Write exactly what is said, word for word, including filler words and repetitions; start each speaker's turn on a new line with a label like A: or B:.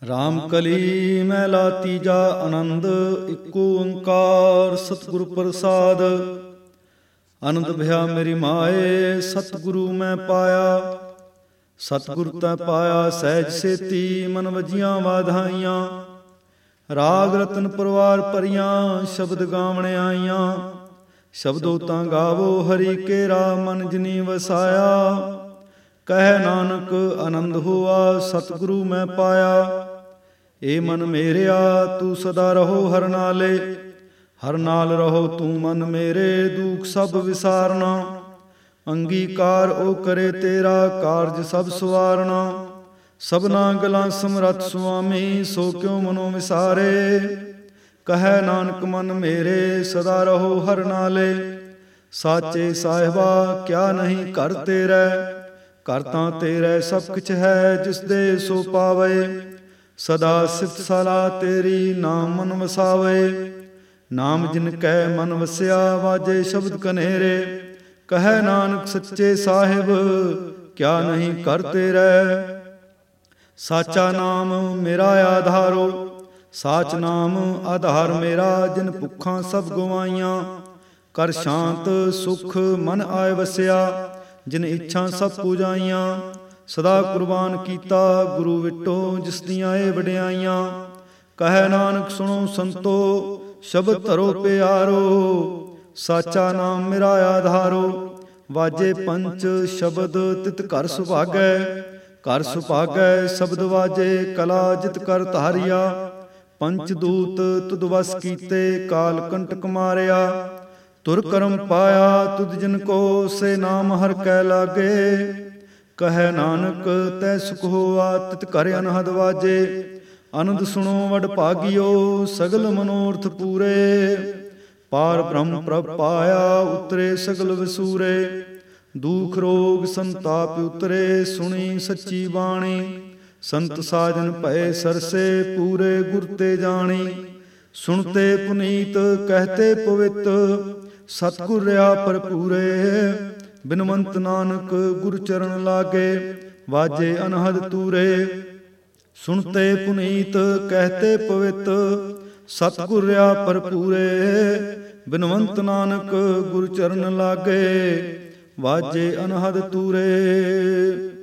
A: ਰਾਮ ਕਲੀ ਮਹਿਲਾ ਤੀਜਾ ਆਨੰਦ। ਇਕ ਓੰਕਾਰ ਸਤਿਗੁਰ ਪ੍ਰਸਾਦ। ਆਨੰਦ ਭਇਆ ਮੇਰੀ ਮਾਏ ਸਤਿਗੁਰੂ ਮੈਂ ਪਾਇਆ। ਸਤਿਗੁਰ ਤੈ ਪਾਇਆ ਸਹਿਜ ਸੇਤੀ ਮਨ ਵਜੀਆਂ ਵਾਧਾਈਆਂ। ਰਾਗ ਰਤਨ ਪਰਵਾਰ ਭਰੀਆਂ ਸ਼ਬਦ ਗਾਵਣ ਆਈਆਂ। ਸ਼ਬਦੋ ਤਾਂ ਗਾਵੋ ਹਰੀ ਕੇਰਾ ਮਨ ਜਿਨੀ ਵਸਾਇਆ। ਕਹਿ ਨਾਨਕ ਆਨੰਦ ਹੋਆ ਸਤਿਗੁਰੂ ਮੈਂ ਪਾਇਆ। ਏ ਮਨ ਮੇਰਿਆ ਤੂੰ ਸਦਾ ਰਹੋ ਹਰ ਨਾਲੇ। ਹਰ ਨਾਲ ਰਹੋ ਤੂੰ ਮਨ ਮੇਰੇ ਦੁਖ ਸਭ ਵਿਸਾਰਨਾ। ਅੰਗੀਕਾਰ ਉਹ ਕਰੇ ਤੇਰਾ ਕਾਰਜ ਸਭ ਸਵਾਰਨਾ। ਸਭਨਾ ਗਲਾਂ ਸਮਰੱਥ ਸੁਆਮੀ ਸੋ ਕਿਉ ਮਨੋ ਵਿਸਾਰੇ। ਕਹੈ ਨਾਨਕ ਮਨ ਮੇਰੇ ਸਦਾ ਰਹੋ ਹਰ ਨਾਲੇ। ਸਾਚੇ ਸਾਹਿਬਾ ਕਿਆ ਨਹੀਂ ਘਰ ਤੇਰੇ। ਘਰ ਤਾਂ ਤੇਰੇ ਸਭ ਕੁਛ ਹੈ ਜਿਸ ਦੇ ਸੋ ਪਾਵੇ। ਸਦਾ ਸਿਫਤ ਸਲਾਹ ਤੇਰੀ ਨਾਮ ਮਨ ਵਸਾਵੇ। ਨਾਮ ਜਿਨ ਕੈ ਮਨ ਵਸਿਆ ਵਾਜੇ ਸ਼ਬਦ ਕਨੇਰੇ। ਕਹੈ ਨਾਨਕ ਸੱਚੇ ਸਾਹਿਬ ਕਿਆ ਨਹੀਂ ਘਰ ਤੇਰੇ। ਸਾਚਾ ਨਾਮ ਮੇਰਾ ਆਧਾਰੋ। ਸਾਚ ਨਾਮ ਆਧਾਰ ਮੇਰਾ ਜਿਨ ਭੁੱਖਾਂ ਸਭ ਗਵਾਈਆਂ। ਕਰ ਸ਼ਾਂਤ ਸੁਖ ਮਨ ਆਏ ਵਸਿਆ ਜਿਨ ਇੱਛਾ ਸਭ ਪੂਜਾਈਆਂ। ਸਦਾ ਕੁਰਬਾਨ ਕੀਤਾ ਗੁਰੂ ਵਿਟੋ ਜਿਸ ਦੀਆਂ ਏ ਵਡਿਆਈਆਂ। ਕਹੈ ਨਾਨਕ ਸੁਣੋ ਸੰਤੋ ਸ਼ਬਦ ਧਰੋ ਪਿਆਰੋ। ਸਾਚਾ ਨਾਮ ਮੇਰਾ ਆਧਾਰੋ। ਵਾਜੇ ਪੰਚ ਸ਼ਬਦ ਤਿਤ ਘਰ ਸੁਭਾਗੈ। ਘਰ ਸੁਭਾਗੈ ਸ਼ਬਦ ਵਾਜੇ ਕਲਾ ਜਿਤ ਕਰ ਧਾਰਿਆ। ਪੰਚ ਦੂਤ ਤੁਧ ਵਸ ਕੀਤੇ ਕਾਲ ਕੰਟਕ ਮਾਰਿਆ। ਤੁਰ ਕਰਮ ਪਾਇਆ ਤੁਧ ਜਿਨ ਕੋ ਸੇ ਨਾਮ ਹਰ ਕੈ ਲਾਗੇ। ਕਹੈ ਨਾਨਕ ਤੈ ਸੁਖ ਹੋਆ ਤਿਤ ਘਰ ਅਨਹਦ ਵਾਜੇ। ਆਨੰਦ ਸੁਣੋ ਵਡ ਭਾਗਿਓ ਸਗਲ ਮਨੋਰਥ ਪੂਰੇ। ਪਾਰ ਬ੍ਰਹਮ ਪ੍ਰਭ ਪਾਇਆ ਉਤਰੇ ਸਗਲ ਵਿਸੂਰੇ। ਦੁਖ ਰੋਗ ਸੰਤਾਪ ਉਤਰੇ ਸੁਣੀ ਸੱਚੀ ਬਾਣੀ। ਸੰਤ ਸਾਜਨ ਭਏ ਸਰਸੇ ਪੂਰੇ ਗੁਰ ਤੇ ਜਾਣੀ। ਸੁਣਤੇ ਪੁਨੀਤ ਕਹਤੇ ਪਵਿੱਤ ਸਤਿਗੁਰ ਰਿਹਾ ਭਰਪੂਰੇ। ਬਿਨਵੰਤ ਨਾਨਕ ਗੁਰ ਚਰਨ ਲਾਗੇ ਵਾਜੇ ਅਨਹਦ ਤੂਰੇ। ਸੁਣਤੇ ਪੁਨੀਤ ਕਹਤੇ ਪਵਿੱਤ ਸਤਿਗੁਰ ਰਿਹਾ ਭਰਪੂਰੇ। ਬਿਨਵੰਤ ਨਾਨਕ ਗੁਰ ਚਰਨ ਲਾਗੇ ਵਾਜੇ ਅਨਹਦ ਤੂਰੇ।